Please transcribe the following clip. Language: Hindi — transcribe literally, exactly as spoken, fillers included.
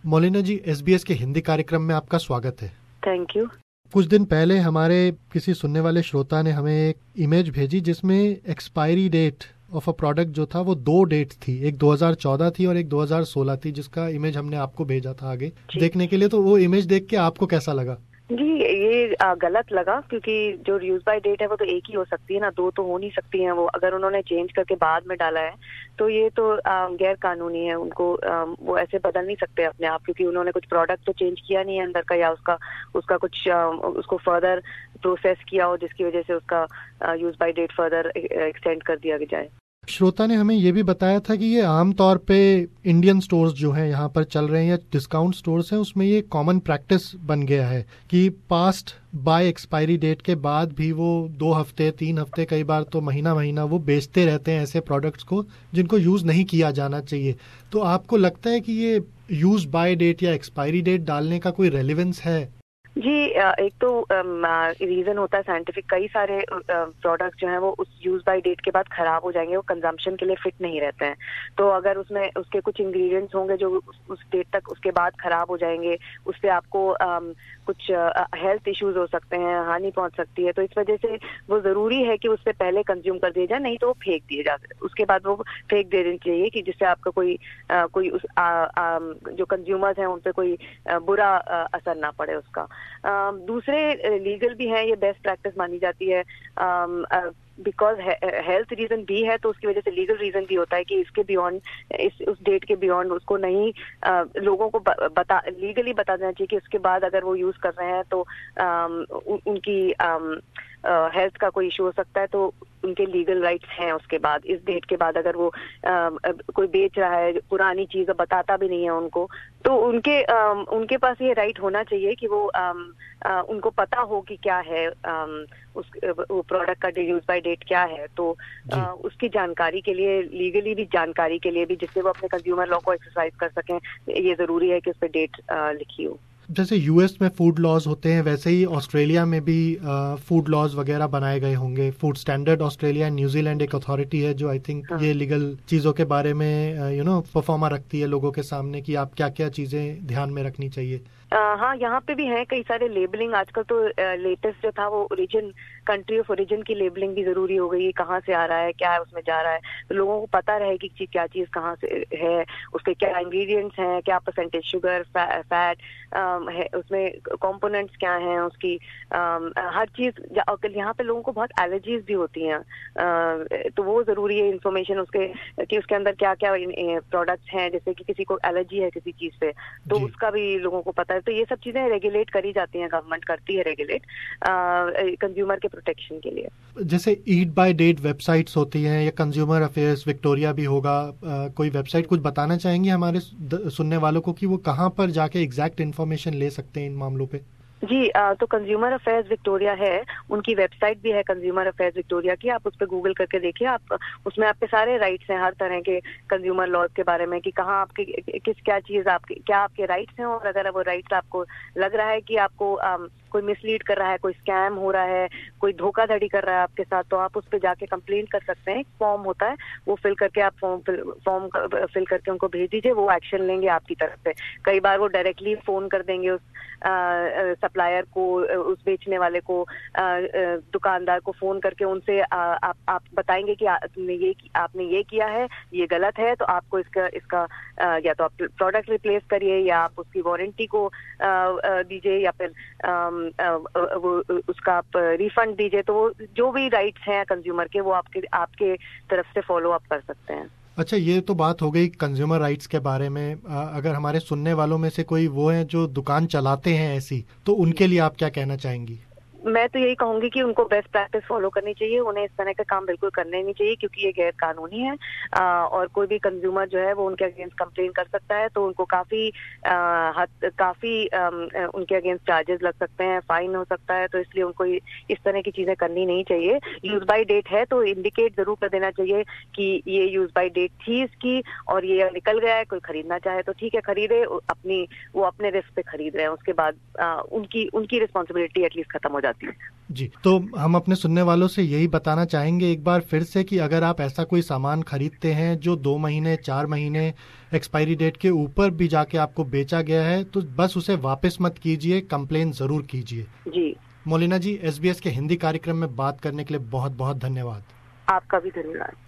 मौलिना जी, एसबीएस के हिंदी कार्यक्रम में आपका स्वागत है। Thank you. कुछ दिन पहले हमारे किसी सुनने वाले श्रोता ने हमें एक इमेज भेजी जिसमें expiry date of a product जो था वो दो डेट थी, एक दो हज़ार चौदह थी और एक दो हज़ार सोलह थी, जिसका इमेज हमने आपको भेजा था आगे देखने के लिए। तो वो इमेज देख के आपको कैसा लगा? जी, ये आ, गलत लगा, क्योंकि जो यूज बाय डेट है वो तो एक ही हो सकती है ना, दो तो हो नहीं सकती हैं। वो अगर उन्होंने चेंज करके बाद में डाला है तो ये तो गैर कानूनी है। उनको आ, वो ऐसे बदल नहीं सकते अपने आप, क्योंकि उन्होंने कुछ प्रोडक्ट तो चेंज किया नहीं है अंदर का, या उसका उसका कुछ आ, उसको फर्दर प्रोसेस किया हो जिसकी वजह से उसका use by date further extend कर दिया जाए। श्रोता ने हमें ये भी बताया था कि ये आमतौर पे इंडियन स्टोर्स जो हैं यहाँ पर चल रहे हैं या डिस्काउंट स्टोर्स हैं, उसमें ये कॉमन प्रैक्टिस बन गया है कि पास्ट बाय एक्सपायरी डेट के बाद भी वो दो हफ्ते तीन हफ्ते कई बार तो महीना महीना वो बेचते रहते हैं ऐसे प्रोडक्ट्स को जिनको यूज नहीं किया जाना चाहिए। तो आपको लगता है कि ये यूज बाय डेट या एक्सपायरी डेट डालने का कोई रेलिवेंस है? जी, एक तो रीजन होता है साइंटिफिक। कई सारे प्रोडक्ट जो हैं वो उस यूज बाय डेट के बाद खराब हो जाएंगे, वो कंजम्पशन के लिए फिट नहीं रहते हैं। तो अगर उसमें उसके कुछ इंग्रेडिएंट्स होंगे जो उस डेट तक उसके बाद खराब हो जाएंगे, उससे आपको um, कुछ हेल्थ इश्यूज हो सकते हैं, हानि पहुंच सकती है। तो इस वजह से वो जरूरी है कि उससे पहले कंज्यूम कर दिया जाए, नहीं तो वो फेंक दिए जाते, उसके बाद वो फेंक दे देनी चाहिए, कि जिससे आपका कोई आ, कोई उस आ, आ, जो कंज्यूमर्स हैं उन पे कोई आ, बुरा आ, असर ना पड़े उसका। Uh, दूसरे लीगल भी हैं, ये बेस्ट प्रैक्टिस मानी जाती है। बिकॉज हेल्थ रीजन भी है तो उसकी वजह से लीगल रीजन भी होता है कि इसके बियॉन्ड, इस उस डेट के बियॉन्ड उसको नहीं uh, लोगों को बता लीगली बता देना चाहिए कि उसके बाद अगर वो यूज कर रहे हैं तो um, उ, उनकी हेल्थ uh, का कोई इशू हो सकता है, तो उनके लीगल राइट्स हैं उसके बाद, इस डेट के बाद अगर वो आ, कोई बेच रहा है पुरानी चीज, बताता भी नहीं है उनको, तो उनके आ, उनके पास ये राइट होना चाहिए कि वो आ, आ, उनको पता हो कि क्या है आ, उस वो प्रोडक्ट का यूज बाय डेट क्या है। तो आ, उसकी जानकारी के लिए, लीगली भी जानकारी के लिए भी, जिससे वो अपने कंज्यूमर लॉ को एक्सरसाइज कर सकें, ये जरूरी है कि उस पर डेट लिखी हो। जैसे यूएस में फूड लॉज होते हैं वैसे ही ऑस्ट्रेलिया में भी फूड लॉज वगैरह बनाए गए होंगे। फूड स्टैंडर्ड ऑस्ट्रेलिया, न्यूजीलैंड एक अथॉरिटी है जो आई थिंक हाँ. ये लीगल चीज़ों के बारे में यू नो परफॉर्मा रखती है लोगों के सामने कि आप क्या क्या चीज़ें ध्यान में रखनी चाहिए। Uh, हाँ, यहाँ पे भी है कई सारे लेबलिंग। आजकल तो लेटेस्ट uh, जो था वो ओरिजिन, कंट्री ऑफ ओरिजिन की लेबलिंग भी जरूरी हो गई है, कहाँ से आ रहा है, क्या है उसमें जा रहा है, तो लोगों को पता रहे कि क्या चीज कहाँ से है, उसके क्या इंग्रेडिएंट्स हैं, क्या परसेंटेज शुगर, फैट है, उसमें कंपोनेंट्स क्या हैं उसकी, um, हर चीज। यहाँ पे लोगों को बहुत एलर्जीज भी होती हैं, uh, तो वो जरूरी है इंफॉर्मेशन उसके कि उसके अंदर क्या क्या प्रोडक्ट्स हैं, जैसे कि किसी को एलर्जी है किसी चीज पे तो उसका भी लोगों को पता है। तो ये सब चीजें रेगुलेट करी जाती हैं, गवर्नमेंट करती है रेगुलेट कंज्यूमर के प्रोटेक्शन के लिए। जैसे ईट बाय डेट वेबसाइट्स होती हैं या कंज्यूमर अफेयर्स विक्टोरिया भी होगा, आ, कोई वेबसाइट कुछ बताना चाहेंगे हमारे सुनने वालों को कि वो कहाँ पर जाके एग्जैक्ट इन्फॉर्मेशन ले सकते हैं इन मामलों पे? जी, आ, तो कंज्यूमर अफेयर्स विक्टोरिया है, उनकी वेबसाइट भी है कंज्यूमर अफेयर्स विक्टोरिया की। आप उस पर गूगल करके देखिए, आप उसमें आपके सारे राइट्स हैं हर तरह के कंज्यूमर लॉज के बारे में, कि कहाँ आपके किस क्या चीज आपके क्या आपके राइट्स हैं, और अगर वो राइट्स आपको लग रहा है कि आपको आ, कोई मिसलीड कर रहा है, कोई स्कैम हो रहा है, कोई धोखाधड़ी कर रहा है आपके साथ, तो आप उस पर जाके कंप्लेन कर सकते हैं। एक फॉर्म होता है, वो फिल करके आप फॉर्म फॉर्म फिल करके उनको भेज दीजिए, वो एक्शन लेंगे आपकी तरफ से। कई बार वो डायरेक्टली फोन कर देंगे उस सप्लायर को, उस बेचने वाले को, दुकानदार को फोन करके उनसे आ, आप आप बताएंगे कि आपने ये आपने ये किया है, ये गलत है, तो आपको इसका इसका आ, या तो आप प्रोडक्ट रिप्लेस करिए, या आप उसकी वारंटी को दीजिए, या फिर आ, आ, वो उसका आप रिफंड दीजिए। तो वो जो भी राइट्स हैं कंज्यूमर के, वो आपके आपके तरफ से फॉलो अप कर सकते हैं। अच्छा, ये तो बात हो गई कंज्यूमर राइट्स के बारे में। आ, अगर हमारे सुनने वालों में से कोई वो है जो दुकान चलाते हैं ऐसी, तो उनके लिए आप क्या कहना चाहेंगी? मैं तो यही कहूंगी कि उनको बेस्ट प्रैक्टिस फॉलो करनी चाहिए, उन्हें इस तरह का काम बिल्कुल करने नहीं चाहिए, क्योंकि ये गैर कानूनी है। आ, और कोई भी कंज्यूमर जो है वो उनके अगेंस्ट कंप्लेन कर सकता है, तो उनको काफी आ, हद काफी आ, उनके अगेंस्ट चार्जेस लग सकते हैं, फाइन हो सकता है। तो इसलिए उनको इस तरह की चीजें करनी नहीं चाहिए। यूज बाय डेट है तो इंडिकेट जरूर कर देना चाहिए कि ये यूज बाय डेट थी इसकी, और ये निकल गया है, कोई खरीदना चाहे तो ठीक है खरीदे, अपनी वो अपने रिस्क पे खरीद रहे हैं, उसके बाद आ, उनकी उनकी रिस्पॉन्सिबिलिटी एटलीस्ट खत्म हो जाती है। जी, तो हम अपने सुनने वालों से यही बताना चाहेंगे एक बार फिर से कि अगर आप ऐसा कोई सामान खरीदते हैं जो दो महीने चार महीने एक्सपायरी डेट के ऊपर भी जाके आपको बेचा गया है, तो बस उसे वापस मत कीजिए, कंप्लेन जरूर कीजिए। जी मौलिना जी, एसबीएस के हिंदी कार्यक्रम में बात करने के लिए बहुत बहुत धन्यवाद। आपका भी धन्यवाद।